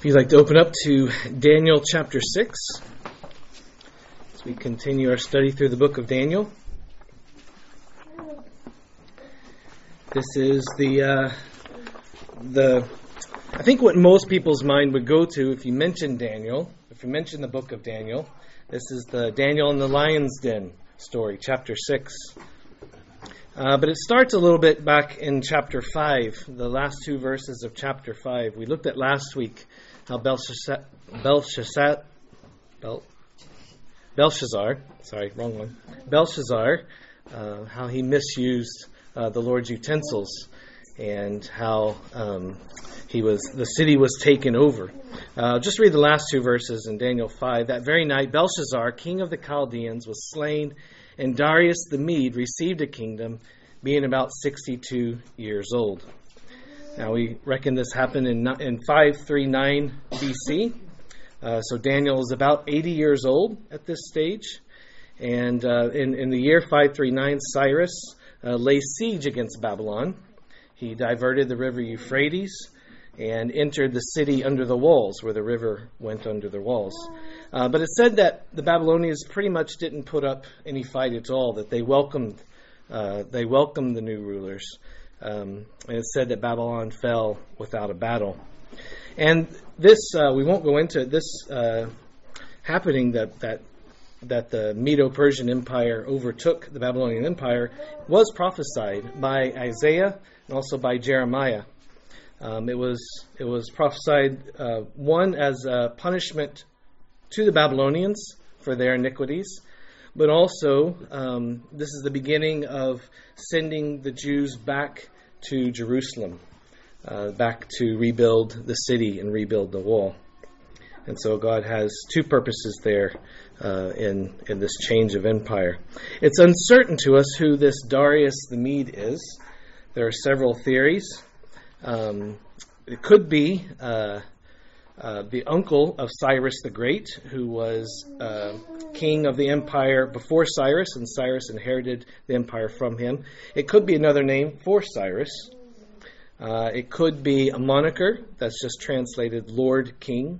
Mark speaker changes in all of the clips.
Speaker 1: If you'd like to open up to Daniel chapter 6, as we continue our study through the book of Daniel. This is I think what most people's mind would go to if you mention Daniel, if you mention the book of Daniel. This is the Daniel in the Lion's Den story, chapter 6. But it starts a little bit back in chapter 5, the last two verses of chapter 5. We looked at last week how Belshazzar, how he misused the Lord's utensils, and how the city was taken over. Just read the last two verses in Daniel 5. That very night, Belshazzar, king of the Chaldeans, was slain, and Darius the Mede received a kingdom, being about 62 years old. Now we reckon this happened in 539 BC. So Daniel is about 80 years old at this stage. And in the year 539, Cyrus laid siege against Babylon. He diverted the river Euphrates and entered the city under the walls, where the river went under the walls. But it said that the Babylonians pretty much didn't put up any fight at all, that they welcomed the new rulers. And it said that Babylon fell without a battle. And this, we won't go into this happening that the Medo-Persian Empire overtook the Babylonian Empire, was prophesied by Isaiah and also by Jeremiah. It was prophesied, one, as a punishment to the Babylonians for their iniquities, but also this is the beginning of sending the Jews back to Jerusalem, back to rebuild the city and rebuild the wall. And so God has two purposes there in this change of empire. It's uncertain to us who this Darius the Mede is. There are several theories. It could be the uncle of Cyrus the Great, who was king of the empire before Cyrus, and Cyrus inherited the empire from him. It could be another name for Cyrus. It could be a moniker that's just translated Lord King.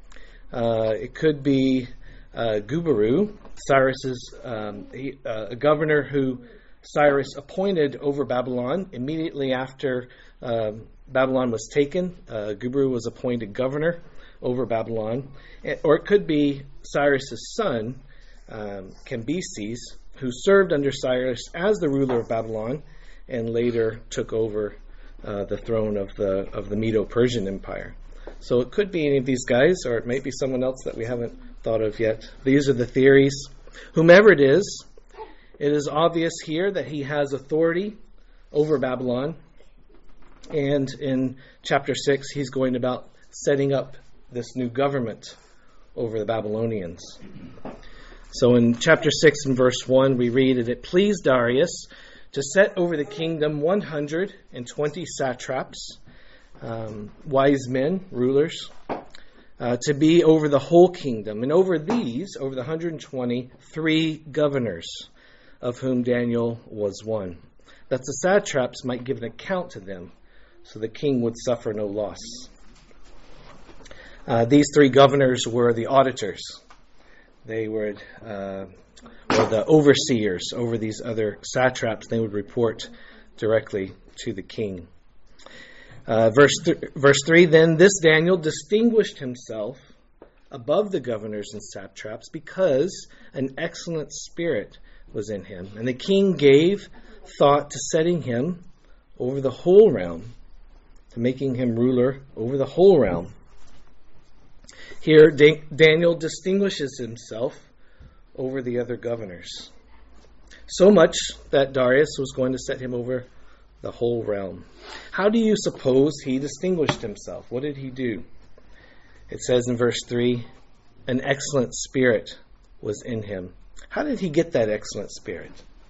Speaker 1: It could be Gubaru, Cyrus's a governor who Cyrus appointed over Babylon immediately after Babylon was taken. Gubaru was appointed governor over Babylon. Or it could be Cyrus's son, Cambyses, who served under Cyrus as the ruler of Babylon and later took over the throne of the Medo-Persian Empire. So it could be any of these guys, or it may be someone else that we haven't thought of yet. These are the theories. Whomever it is obvious here that he has authority over Babylon. And in chapter 6, he's going about setting up this new government over the Babylonians. So in chapter 6 and verse 1, we read that it pleased Darius to set over the kingdom 120 satraps, wise men, rulers, to be over the whole kingdom. And over these, over the 120, 3 governors, of whom Daniel was one, that the satraps might give an account to them, so the king would suffer no loss. These 3 governors were the auditors. They were the overseers over these other satraps. They would report directly to the king. Verse 3, then this Daniel distinguished himself above the governors and satraps because an excellent spirit was in him. And the king gave thought to setting him over the whole realm, to making him ruler over the whole realm. Here, Daniel distinguishes himself over the other governors, so much that Darius was going to set him over the whole realm. How do you suppose he distinguished himself? What did he do? It says in verse 3, an excellent spirit was in him. How did he get that excellent spirit?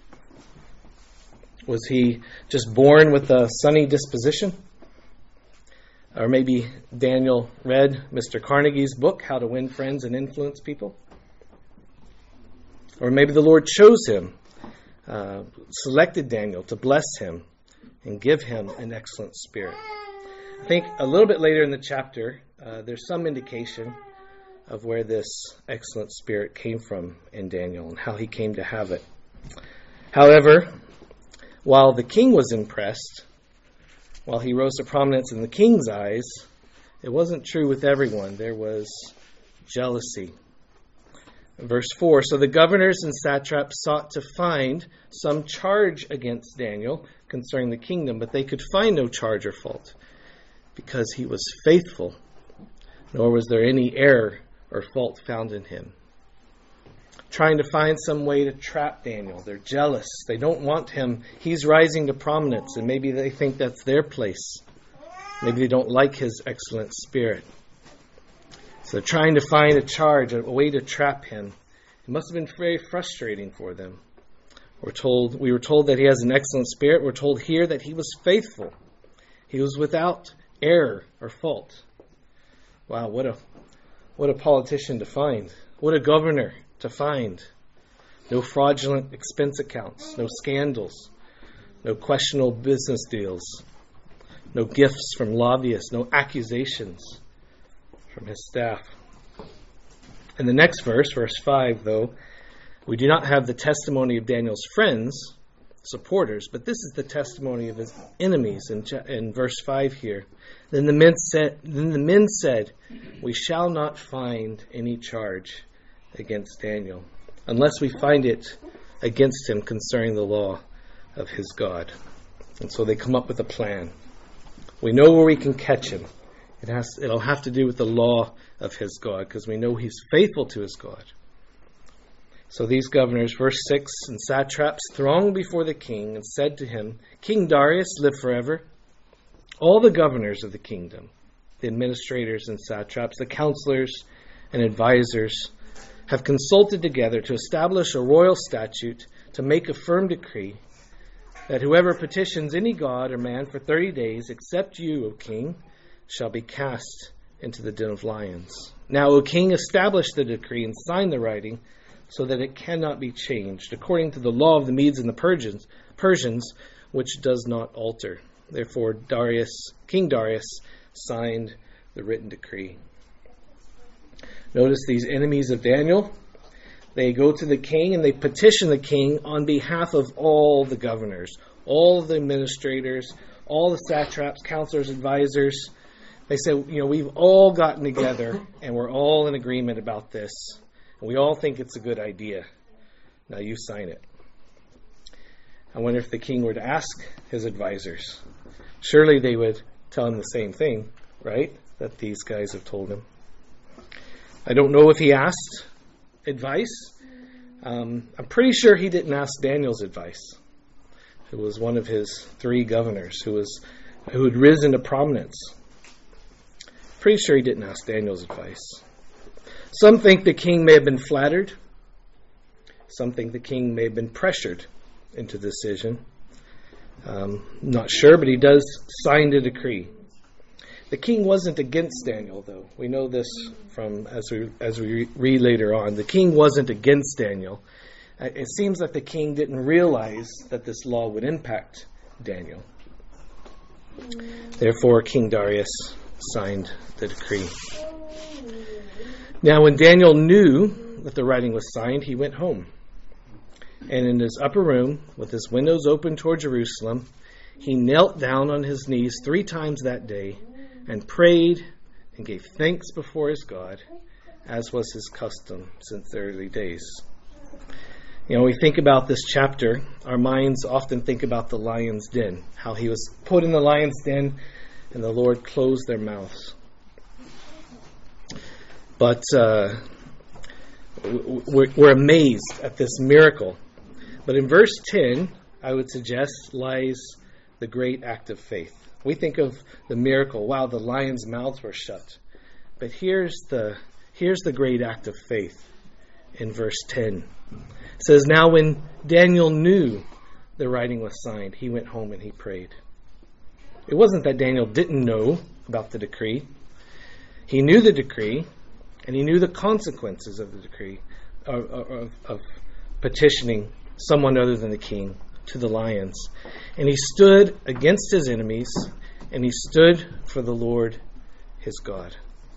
Speaker 1: Was he just born with a sunny disposition? Or maybe Daniel read Mr. Carnegie's book, How to Win Friends and Influence People? Or maybe the Lord chose him, selected Daniel to bless him and give him an excellent spirit. I think a little bit later in the chapter, there's some indication of where this excellent spirit came from in Daniel and how he came to have it. However, while the king was impressed, while he rose to prominence in the king's eyes, it wasn't true with everyone. There was jealousy. Verse 4, so the governors and satraps sought to find some charge against Daniel concerning the kingdom, but they could find no charge or fault, because he was faithful, nor was there any error or fault found in him. Trying to find some way to trap Daniel. They're jealous. They don't want him. He's rising to prominence, and maybe they think that's their place. Maybe they don't like his excellent spirit. So they're trying to find a charge, a way to trap him. It must have been very frustrating for them. We were told that he has an excellent spirit. We're told here that he was faithful. He was without error or fault. Wow, what a politician to find. What a governor to find. No fraudulent expense accounts, no scandals, no questionable business deals, no gifts from lobbyists, no accusations from his staff. In the next verse, verse 5, though, we do not have the testimony of Daniel's friends, supporters, but this is the testimony of his enemies in verse 5 here. Then the men said, we shall not find any charge against Daniel, unless we find it against him concerning the law of his God. And so they come up with a plan. We know where we can catch him. It'll have to do with the law of his God, because we know he's faithful to his God. So these governors, verse 6, and satraps thronged before the king and said to him, King Darius, live forever. All the governors of the kingdom, the administrators and satraps, the counselors and advisors, have consulted together to establish a royal statute to make a firm decree that whoever petitions any god or man for 30 days, except you, O king, shall be cast into the den of lions. Now, O king, establish the decree and sign the writing so that it cannot be changed, according to the law of the Medes and the Persians, which does not alter. Therefore, King Darius signed the written decree. Notice these enemies of Daniel. They go to the king and they petition the king on behalf of all the governors, all the administrators, all the satraps, counselors, advisors. They say, we've all gotten together and we're all in agreement about this. And we all think it's a good idea. Now you sign it. I wonder if the king were to ask his advisors. Surely they would tell him the same thing, right? That these guys have told him. I don't know if he asked advice. I'm pretty sure he didn't ask Daniel's advice, who was one of his 3 governors, who had risen to prominence. Pretty sure he didn't ask Daniel's advice. Some think the king may have been flattered. Some think the king may have been pressured into the decision. Not sure, but he does sign the decree. The king wasn't against Daniel, though. We know this from as we read later on. The king wasn't against Daniel. It seems that the king didn't realize that this law would impact Daniel. Therefore, King Darius signed the decree. Now, when Daniel knew that the writing was signed, he went home. And in his upper room, with his windows open toward Jerusalem, he knelt down on his knees 3 times that day and prayed and gave thanks before his God, as was his custom since the early days. We think about this chapter, our minds often think about the lion's den, how he was put in the lion's den and the Lord closed their mouths. But we're amazed at this miracle. But in verse 10, I would suggest, lies the great act of faith. We think of the miracle, wow, the lions' mouths were shut. But here's the great act of faith in verse 10. It says, now when Daniel knew the writing was signed, he went home and he prayed. It wasn't that Daniel didn't know about the decree. He knew the decree, and he knew the consequences of the decree, of petitioning someone other than the king to the lions. And he stood against his enemies, and he stood for the Lord his God.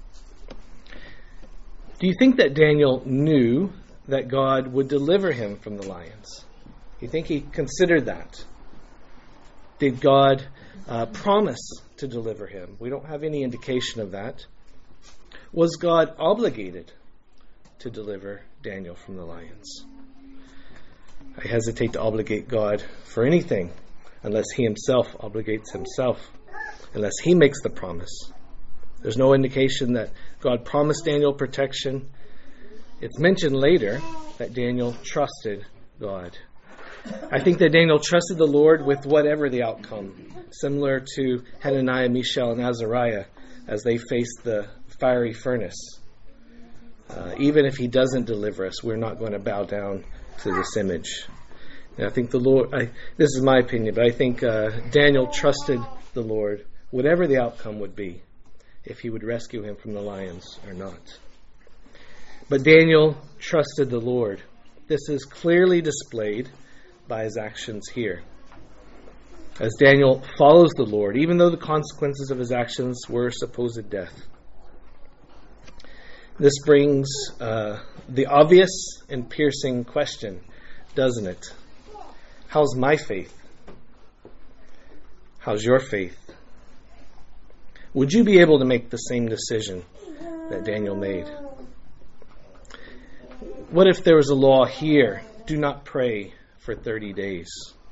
Speaker 1: Do you think that Daniel knew that God would deliver him from the lions? Do you think he considered that? Did God promise to deliver him? We don't have any indication of that. Was God obligated to deliver Daniel from the lions? I hesitate to obligate God for anything unless he himself obligates himself, unless he makes the promise. There's no indication that God promised Daniel protection. It's mentioned later that Daniel trusted God. I think that Daniel trusted the Lord with whatever the outcome, similar to Hananiah, Mishael, and Azariah as they faced the fiery furnace. Even if he doesn't deliver us, we're not going to bow down to this image. And I think the Lord, this is my opinion, but I think Daniel trusted the Lord, whatever the outcome would be, if he would rescue him from the lions or not. But Daniel trusted the Lord. This is clearly displayed by his actions here. As Daniel follows the Lord, even though the consequences of his actions were supposed death. This brings the obvious and piercing question, doesn't it? How's my faith? How's your faith? Would you be able to make the same decision that Daniel made? What if there was a law here, do not pray for 30 days?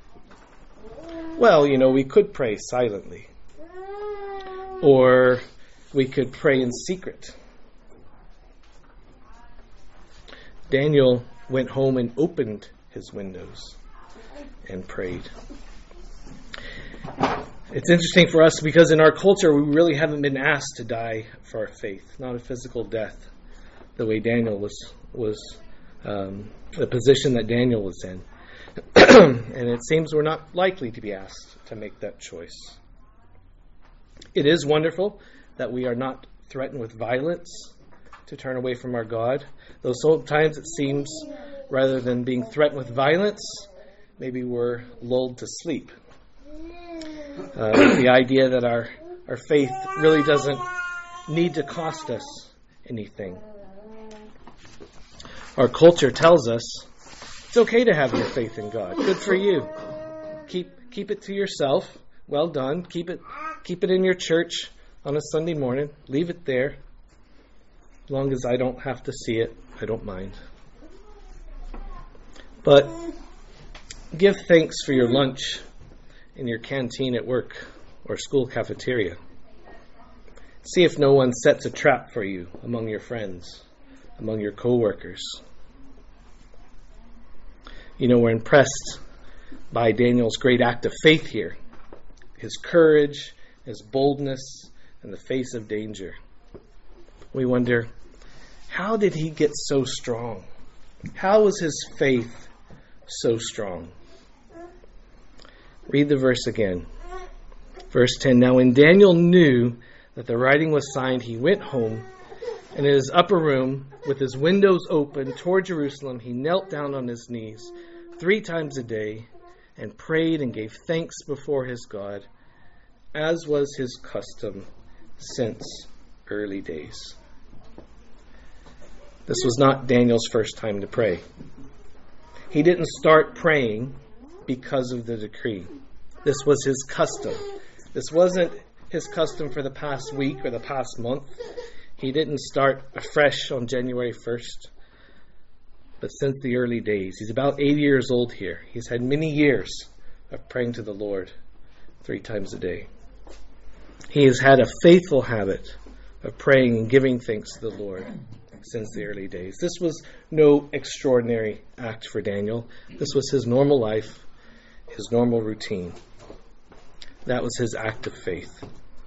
Speaker 1: Well, we could pray silently. Or we could pray in secret. Daniel went home and opened his windows and prayed. It's interesting for us because in our culture we really haven't been asked to die for our faith, not a physical death, the way Daniel was the position that Daniel was in. And it seems we're not likely to be asked to make that choice. It is wonderful that we are not threatened with violence to turn away from our God, though sometimes it seems rather than being threatened with violence, maybe we're lulled to sleep. The idea that our faith really doesn't need to cost us anything. Our culture tells us it's okay to have your faith in God. Good for you. Keep it to yourself. Well done. Keep it in your church on a Sunday morning. Leave it there. As long as I don't have to see it, I don't mind. But give thanks for your lunch in your canteen at work or school cafeteria. See if no one sets a trap for you among your friends, among your co-workers. We're impressed by Daniel's great act of faith here. His courage, his boldness in the face of danger. We wonder, how did he get so strong? How was his faith so strong? Read the verse again. Verse 10, now when Daniel knew that the writing was signed, he went home, and in his upper room, with his windows open toward Jerusalem, he knelt down on his knees 3 times a day and prayed and gave thanks before his God, as was his custom since early days. This was not Daniel's first time to pray. He didn't start praying because of the decree. This was his custom. This wasn't his custom for the past week or the past month. He didn't start afresh on January 1st, but since the early days. He's about 80 years old here. He's had many years of praying to the Lord 3 times a day. He has had a faithful habit of praying and giving thanks to the Lord since the early days. This was no extraordinary act for Daniel. This was his normal life, his normal routine. That was his act of faith.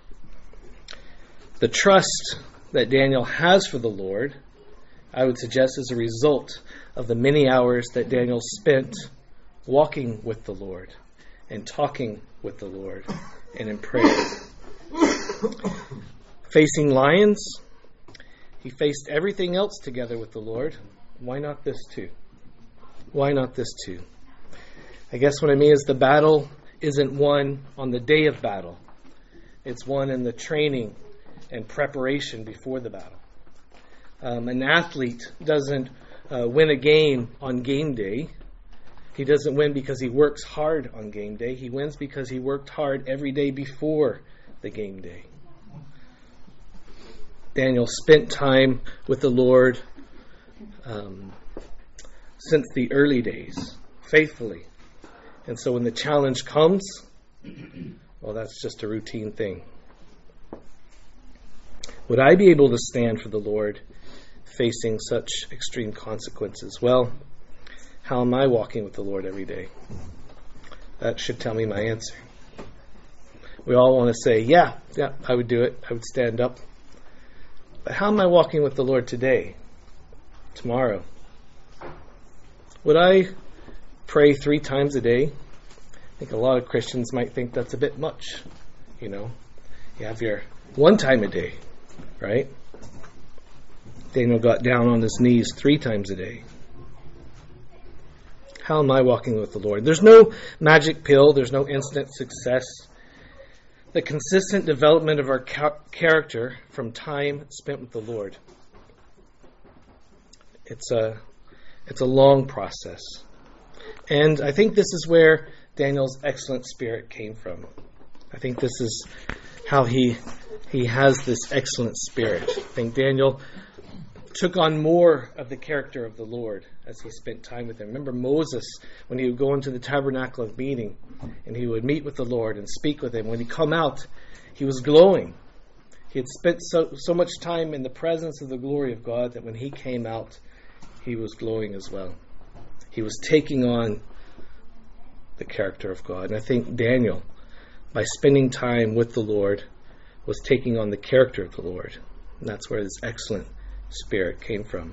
Speaker 1: The trust that Daniel has for the Lord, I would suggest, is a result of the many hours that Daniel spent walking with the Lord and talking with the Lord and in prayer. Facing lions, he faced everything else together with the Lord. Why not this too? Why not this too? I guess what I mean is the battle isn't won on the day of battle. It's won in the training and preparation before the battle. An athlete doesn't win a game on game day. He doesn't win because he works hard on game day. He wins because he worked hard every day before the game day. Daniel spent time with the Lord since the early days, faithfully. And so when the challenge comes, well, that's just a routine thing. Would I be able to stand for the Lord facing such extreme consequences? Well, how am I walking with the Lord every day? That should tell me my answer. We all want to say, yeah, I would do it. I would stand up. But how am I walking with the Lord today, tomorrow? Would I pray 3 times a day? I think a lot of Christians might think that's a bit much. You have your 1 time a day, right? Daniel got down on his knees 3 times a day. How am I walking with the Lord? There's no magic pill. There's no instant success. The consistent development of our character from time spent with the Lord. It's a long process. And I think this is where Daniel's excellent spirit came from. I think this is how he has this excellent spirit. I think Daniel took on more of the character of the Lord as he spent time with him. Remember Moses, when he would go into the tabernacle of meeting and he would meet with the Lord and speak with him. When he come out, he was glowing. He had spent so much time in the presence of the glory of God that when he came out, he was glowing as well. He was taking on the character of God. And I think Daniel, by spending time with the Lord, was taking on the character of the Lord. And that's where this excellent spirit came from.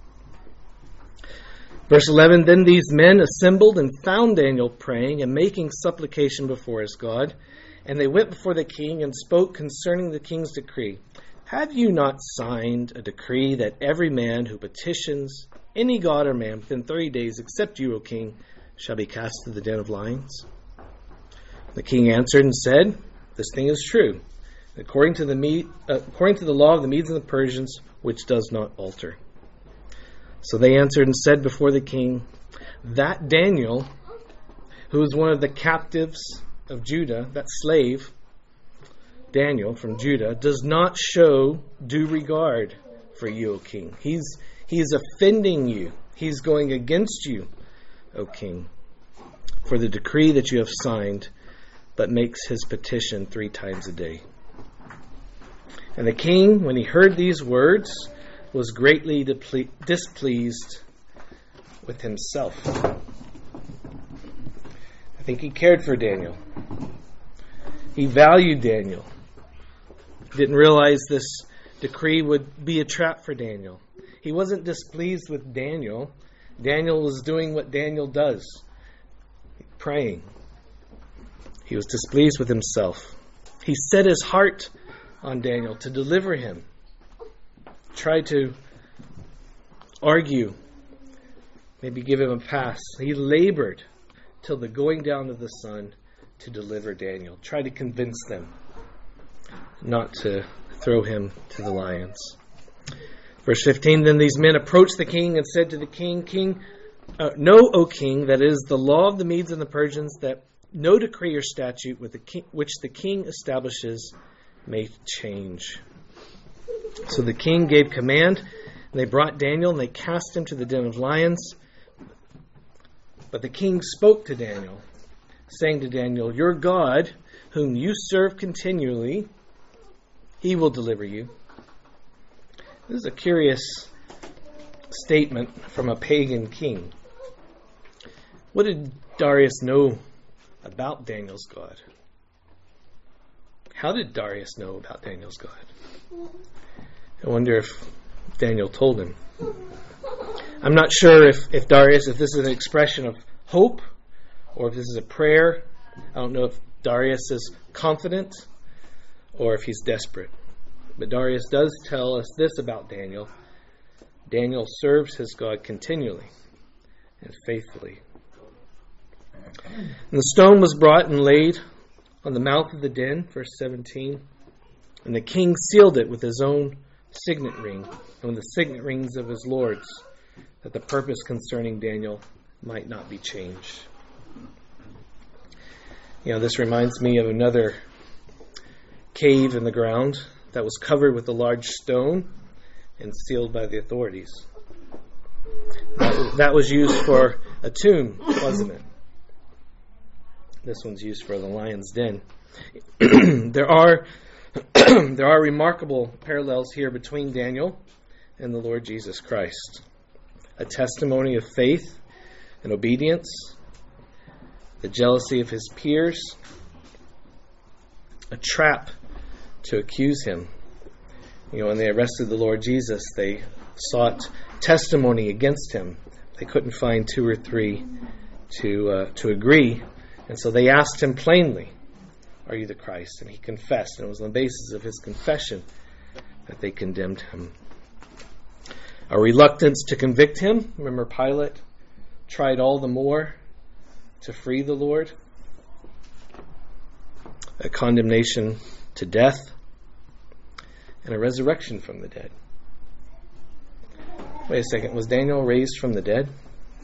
Speaker 1: Verse 11, then these men assembled and found Daniel praying and making supplication before his God. And they went before the king and spoke concerning the king's decree. Have you not signed a decree that every man who petitions any god or man within 30 days, except you, O king, shall be cast into the den of lions? The king answered and said, this thing is true, according to the law of the Medes and the Persians, which does not alter. So they answered and said before the king, that Daniel, who was one of the captives of Judah, that slave, Daniel from Judah, does not show due regard for you, O king. He's offending you. He's going against you, O king, for the decree that you have signed, but makes his petition 3 times a day. And the king, when he heard these words, was greatly displeased with himself. I think he cared for Daniel. He valued Daniel. Didn't realize this decree would be a trap for Daniel. He wasn't displeased with Daniel. Daniel was doing what Daniel does, praying. He was displeased with himself. He set his heart on Daniel to deliver him. Tried to argue, maybe give him a pass. He labored till the going down of the sun to deliver Daniel. Tried to convince them not to throw him to the lions. Verse 15, then these men approached the king and said to the king, know, O king, that it is the law of the Medes and the Persians that no decree or statute which the king establishes may change. So the king gave command, and they brought Daniel, and they cast him to the den of lions. But the king spoke to Daniel, saying to Daniel, your God, whom you serve continually, he will deliver you. This is a curious statement from a pagan king. What did Darius know about Daniel's God? How did Darius know about Daniel's God? I wonder if Daniel told him. I'm not sure if this is an expression of hope or if this is a prayer. I don't know if Darius is confident or if he's desperate. But Darius does tell us this about Daniel. Daniel serves his God continually and faithfully. And the stone was brought and laid on the mouth of the den, verse 17. And the king sealed it with his own signet ring, and with the signet rings of his lords, that the purpose concerning Daniel might not be changed. This reminds me of another cave in the ground that was covered with a large stone and sealed by the authorities. That was used for a tomb, wasn't it? This one's used for the lion's den. There are remarkable parallels here between Daniel and the Lord Jesus Christ. A testimony of faith and obedience, the jealousy of his peers, a trap to accuse him. When they arrested the Lord Jesus, they sought testimony against him. They couldn't find two or three to agree, and so they asked him plainly, "Are you the Christ?" And he confessed, and it was on the basis of his confession that they condemned him. A reluctance to convict him. Remember, Pilate tried all the more to free the Lord. A condemnation to death, and a resurrection from the dead. Wait a second, was Daniel raised from the dead?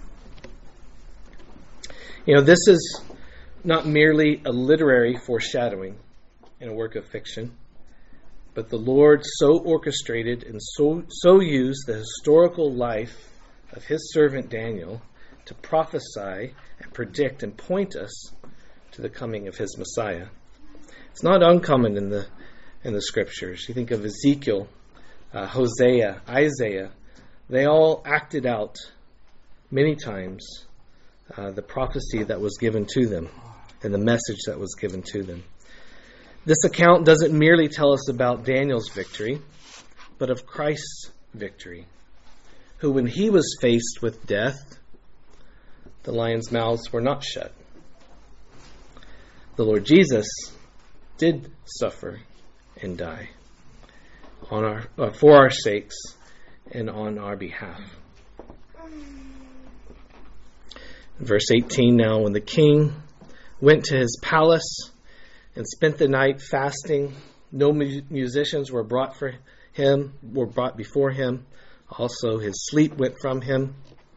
Speaker 1: This is not merely a literary foreshadowing in a work of fiction, but the Lord so orchestrated and so used the historical life of his servant Daniel to prophesy and predict and point us to the coming of his Messiah. It's not uncommon in the scriptures. You think of Ezekiel, Hosea, Isaiah. They all acted out many times the prophecy that was given to them and the message that was given to them. This account doesn't merely tell us about Daniel's victory, but of Christ's victory, who, when he was faced with death, the lions' mouths were not shut. The Lord Jesus did suffer and die for our sakes and on our behalf. Verse 18 now, when the king went to his palace and spent the night fasting, no musicians were brought before him. Also his sleep went from him.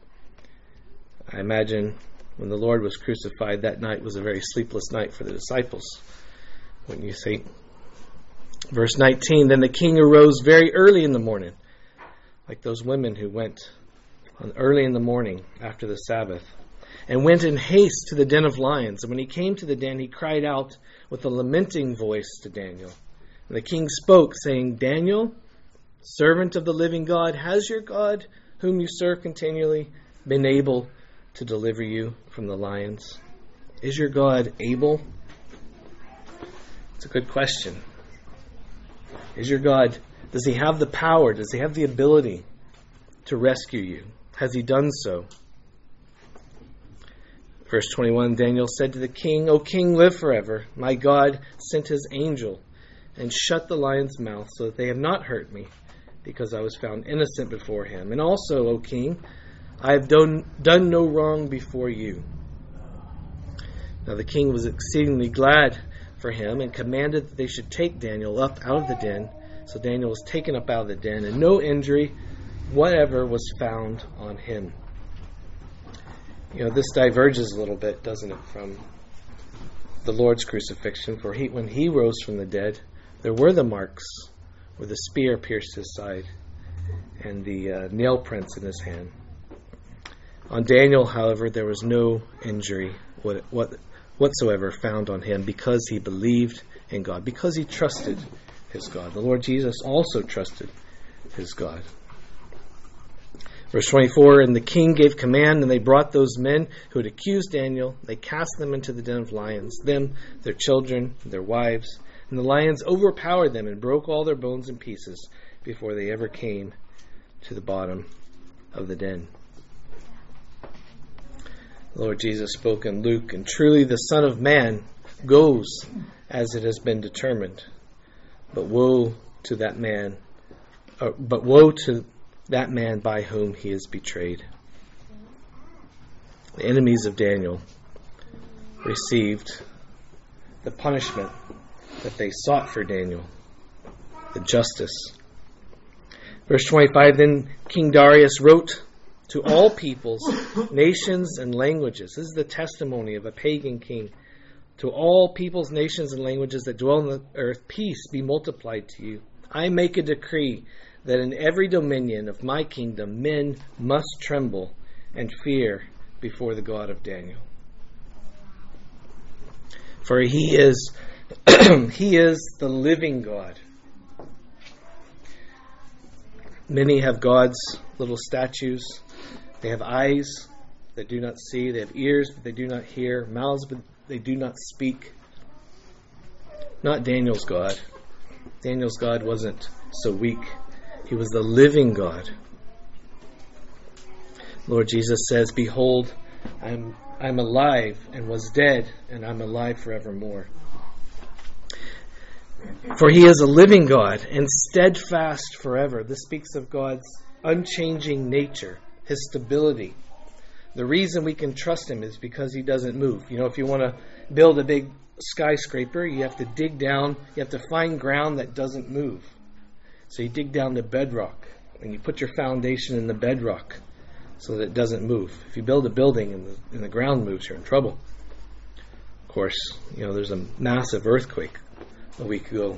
Speaker 1: I imagine when the Lord was crucified, that night was a very sleepless night for the disciples, wouldn't you think? Verse 19, then the king arose very early in the morning, like those women who went early in the morning after the Sabbath, and went in haste to the den of lions. And when he came to the den, he cried out with a lamenting voice to Daniel. And the king spoke, saying, Daniel, servant of the living God, has your God, whom you serve continually, been able to deliver you from the lions? Is your God able? It's a good question. Is your God, does he have the power? Does he have the ability to rescue you? Has he done so? Verse 21, Daniel said to the king, O king, live forever. My God sent his angel and shut the lion's mouth so that they have not hurt me, because I was found innocent before him. And also, O king, I have done no wrong before you. Now the king was exceedingly glad for him and commanded that they should take Daniel up out of the den. So Daniel was taken up out of the den, and no injury whatever was found on him. This diverges a little bit, doesn't it, from the Lord's crucifixion. For when he rose from the dead, there were the marks where the spear pierced his side and the nail prints in his hand. On Daniel, however, there was no injury whatsoever found on him, because he believed in God, because he trusted his God. The Lord Jesus also trusted his God. Verse 24, and the king gave command, and they brought those men who had accused Daniel. They cast them into the den of lions, them, their children, their wives. And the lions overpowered them and broke all their bones in pieces before they ever came to the bottom of the den. The Lord Jesus spoke in Luke, and truly the Son of Man goes as it has been determined. But woe to that man by whom he is betrayed. The enemies of Daniel received the punishment that they sought for Daniel, the justice. Verse 25, then King Darius wrote to all peoples, nations, and languages. This is the testimony of a pagan king. To all peoples, nations, and languages that dwell on the earth, peace be multiplied to you. I make a decree that in every dominion of my kingdom men must tremble and fear before the God of Daniel. For he is he is the living God. Many have God's little statues. They have eyes that do not see. They have ears, but they do not hear. Mouths, but they do not speak. Not Daniel's God. Daniel's God wasn't so weak. He was the living God. Lord Jesus says, behold, I'm alive and was dead, and I'm alive forevermore. For he is a living God and steadfast forever. This speaks of God's unchanging nature, his stability. The reason we can trust him is because he doesn't move. You know, if you want to build a big skyscraper, you have to dig down, you have to find ground that doesn't move. So you dig down the bedrock, and you put your foundation in the bedrock so that it doesn't move. If you build a building and the ground moves, you're in trouble. Of course, you know, there's a massive earthquake a week ago.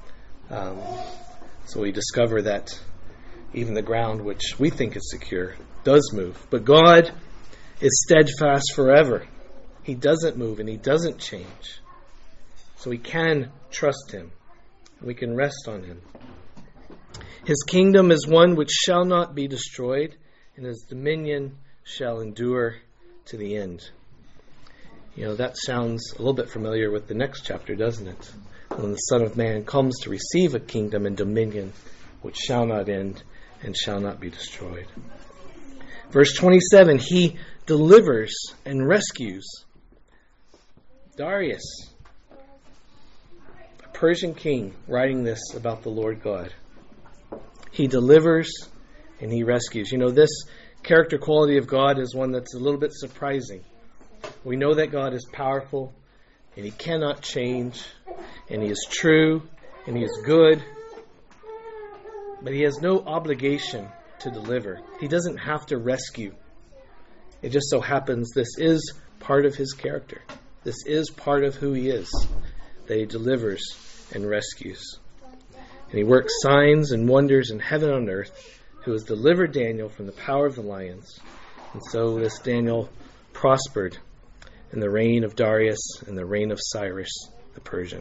Speaker 1: So we discover that even the ground, which we think is secure, does move. But God is steadfast forever. He doesn't move and he doesn't change. So we can trust him. We can rest on him. His kingdom is one which shall not be destroyed, and his dominion shall endure to the end. You know, that sounds a little bit familiar with the next chapter, doesn't it? When the Son of Man comes to receive a kingdom and dominion which shall not end and shall not be destroyed. Verse 27, he delivers and rescues. Darius, a Persian king, writing this about the Lord God. He delivers and he rescues. You know, this character quality of God is one that's a little bit surprising. We know that God is powerful and he cannot change, and he is true and he is good, but he has no obligation to deliver. He doesn't have to rescue. It just so happens this is part of his character. This is part of who he is, that he delivers and rescues. And he works signs and wonders in heaven and on earth, who has delivered Daniel from the power of the lions. And so this Daniel prospered in the reign of Darius and the reign of Cyrus the Persian.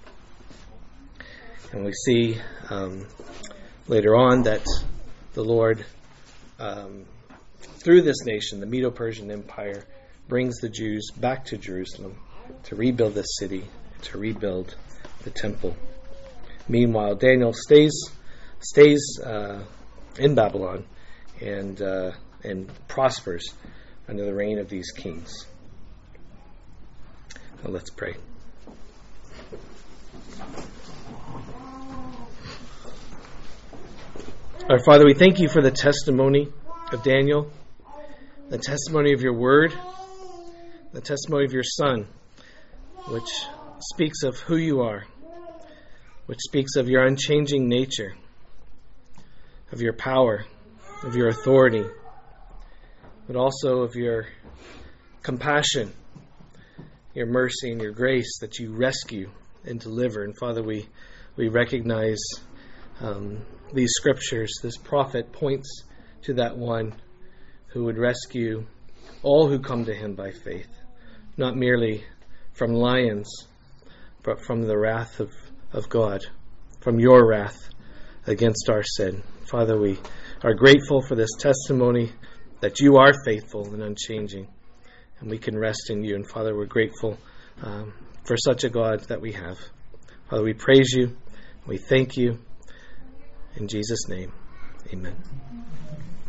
Speaker 1: And we see later on that the Lord, through this nation, the Medo-Persian Empire, brings the Jews back to Jerusalem to rebuild the city, to rebuild the temple. Meanwhile, Daniel stays in Babylon and prospers under the reign of these kings. Now let's pray. Our Father, we thank you for the testimony of Daniel, the testimony of your word, the testimony of your Son, which speaks of who you are, which speaks of your unchanging nature, of your power, of your authority, but also of your compassion, your mercy and your grace that you rescue and deliver. And Father, we recognize these scriptures. This prophet points to that one who would rescue all who come to him by faith, not merely from lions, but from the wrath of God, from your wrath against our sin. Father, we are grateful for this testimony that you are faithful and unchanging, and we can rest in you. And Father, we're grateful for such a God that we have. Father, we praise you. We thank you. In Jesus' name, amen.